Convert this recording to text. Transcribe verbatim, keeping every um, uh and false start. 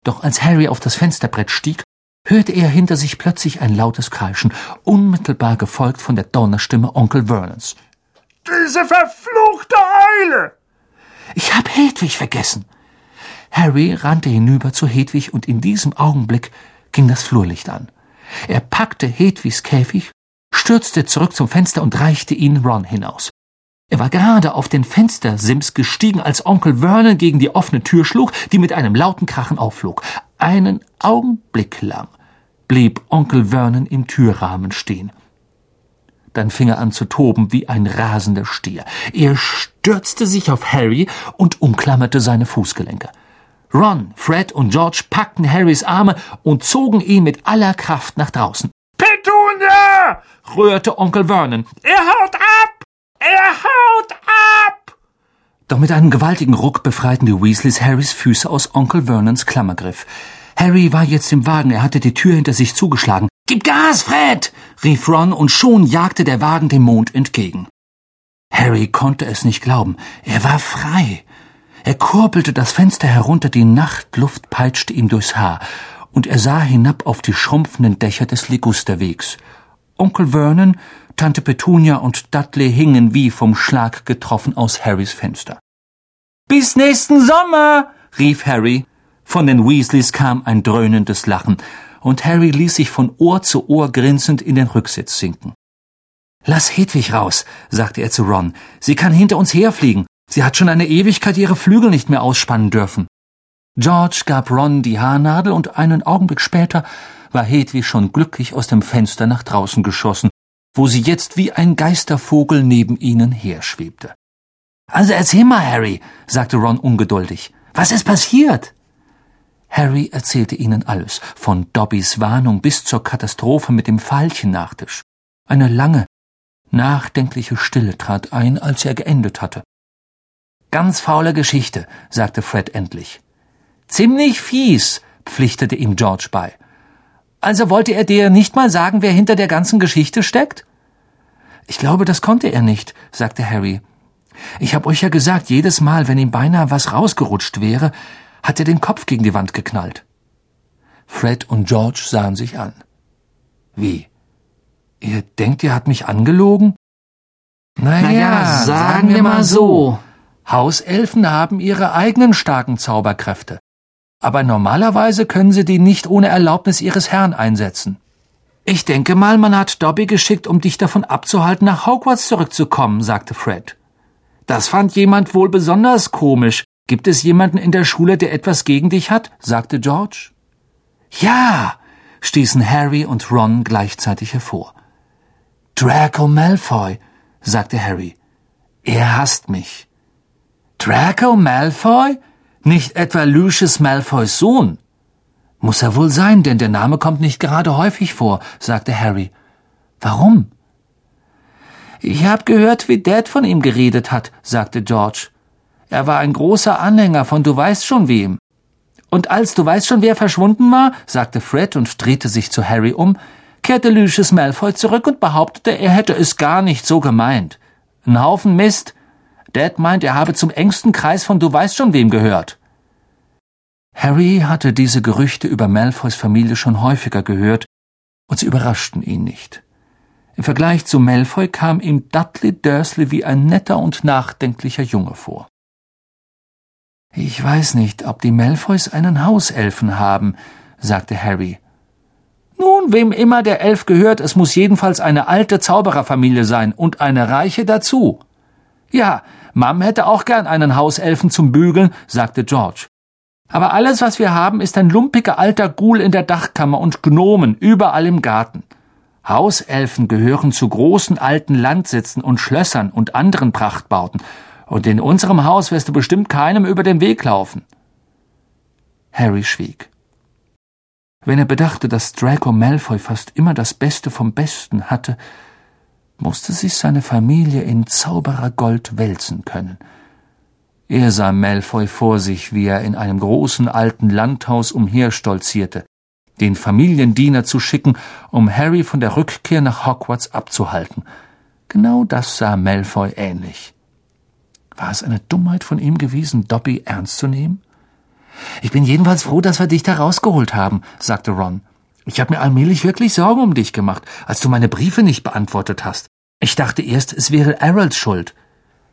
Doch als Harry auf das Fensterbrett stieg, hörte er hinter sich plötzlich ein lautes Kreischen, unmittelbar gefolgt von der Donnerstimme Onkel Vernons. »Diese verfluchte Eule!« »Ich hab Hedwig vergessen!« Harry rannte hinüber zu Hedwig, und in diesem Augenblick ging das Flurlicht an. Er packte Hedwigs Käfig, stürzte zurück zum Fenster und reichte ihn Ron hinaus. Er war gerade auf den Fenstersims gestiegen, als Onkel Vernon gegen die offene Tür schlug, die mit einem lauten Krachen aufflog. Einen Augenblick lang blieb Onkel Vernon im Türrahmen stehen. Dann fing er an zu toben wie ein rasender Stier. Er stürzte sich auf Harry und umklammerte seine Fußgelenke. Ron, Fred und George packten Harrys Arme und zogen ihn mit aller Kraft nach draußen. »Petunia!« rührte Onkel Vernon. »Er haut ab! Er haut ab!« Doch mit einem gewaltigen Ruck befreiten die Weasleys Harrys Füße aus Onkel Vernons Klammergriff. Harry war jetzt im Wagen, er hatte die Tür hinter sich zugeschlagen. »Gib Gas, Fred!« rief Ron, und schon jagte der Wagen dem Mond entgegen. Harry konnte es nicht glauben. Er war frei. Er kurbelte das Fenster herunter, die Nachtluft peitschte ihm durchs Haar, und er sah hinab auf die schrumpfenden Dächer des Ligusterwegs. Onkel Vernon, Tante Petunia und Dudley hingen wie vom Schlag getroffen aus Harrys Fenster. »Bis nächsten Sommer!« rief Harry. Von den Weasleys kam ein dröhnendes Lachen, und Harry ließ sich von Ohr zu Ohr grinsend in den Rücksitz sinken. »Lass Hedwig raus«, sagte er zu Ron. »Sie kann hinter uns herfliegen. Sie hat schon eine Ewigkeit ihre Flügel nicht mehr ausspannen dürfen.« George gab Ron die Haarnadel, und einen Augenblick später war Hedwig schon glücklich aus dem Fenster nach draußen geschossen, wo sie jetzt wie ein Geistervogel neben ihnen herschwebte. »Also erzähl mal, Harry«, sagte Ron ungeduldig. »Was ist passiert?« Harry erzählte ihnen alles, von Dobbys Warnung bis zur Katastrophe mit dem Veilchennachtisch. Eine lange, nachdenkliche Stille trat ein, als er geendet hatte. »Ganz faule Geschichte«, sagte Fred endlich. »Ziemlich fies«, pflichtete ihm George bei. »Also wollte er dir nicht mal sagen, wer hinter der ganzen Geschichte steckt?« »Ich glaube, das konnte er nicht«, sagte Harry. »Ich hab euch ja gesagt, jedes Mal, wenn ihm beinahe was rausgerutscht wäre, hat er den Kopf gegen die Wand geknallt.« Fred und George sahen sich an. »Wie? Ihr denkt, ihr habt mich angelogen?« »Naja, Na ja, sagen wir mal so. Hauselfen haben ihre eigenen starken Zauberkräfte. Aber normalerweise können sie die nicht ohne Erlaubnis ihres Herrn einsetzen. Ich denke mal, man hat Dobby geschickt, um dich davon abzuhalten, nach Hogwarts zurückzukommen«, sagte Fred. »Das fand jemand wohl besonders komisch. Gibt es jemanden in der Schule, der etwas gegen dich hat?«, sagte George. »Ja«, stießen Harry und Ron gleichzeitig hervor. »Draco Malfoy«, sagte Harry. »Er hasst mich.« »Draco Malfoy? Nicht etwa Lucius Malfoys Sohn?« »Muss er wohl sein, denn der Name kommt nicht gerade häufig vor«, sagte Harry. »Warum?« »Ich hab gehört, wie Dad von ihm geredet hat«, sagte George. »Er war ein großer Anhänger von du weißt schon wem.« »Und als du weißt schon wer verschwunden war«, sagte Fred und drehte sich zu Harry um, kehrte Lucius Malfoy zurück und behauptete, er hätte es gar nicht so gemeint. Ein Haufen Mist. Dad meint, er habe zum engsten Kreis von du weißt schon wem gehört.« Harry hatte diese Gerüchte über Malfoys Familie schon häufiger gehört, und sie überraschten ihn nicht. Im Vergleich zu Malfoy kam ihm Dudley Dursley wie ein netter und nachdenklicher Junge vor. »Ich weiß nicht, ob die Malfoys einen Hauselfen haben«, sagte Harry. »Nun, wem immer der Elf gehört, es muss jedenfalls eine alte Zaubererfamilie sein und eine reiche dazu.« »Ja, Mom hätte auch gern einen Hauselfen zum Bügeln«, sagte George. »Aber alles, was wir haben, ist ein lumpiger alter Ghoul in der Dachkammer und Gnomen überall im Garten. Hauselfen gehören zu großen alten Landsitzen und Schlössern und anderen Prachtbauten, und in unserem Haus wirst du bestimmt keinem über den Weg laufen.« Harry schwieg. Wenn er bedachte, dass Draco Malfoy fast immer das Beste vom Besten hatte, musste sich seine Familie in Zauberergold wälzen können. Er sah Malfoy vor sich, wie er in einem großen alten Landhaus umherstolzierte, den Familiendiener zu schicken, um Harry von der Rückkehr nach Hogwarts abzuhalten. Genau das sah Malfoy ähnlich. War es eine Dummheit von ihm gewesen, Dobby ernst zu nehmen? Ich bin jedenfalls froh, dass wir dich da rausgeholt haben, sagte Ron. Ich habe mir allmählich wirklich Sorgen um dich gemacht, als du meine Briefe nicht beantwortet hast. Ich dachte erst, es wäre Errols Schuld.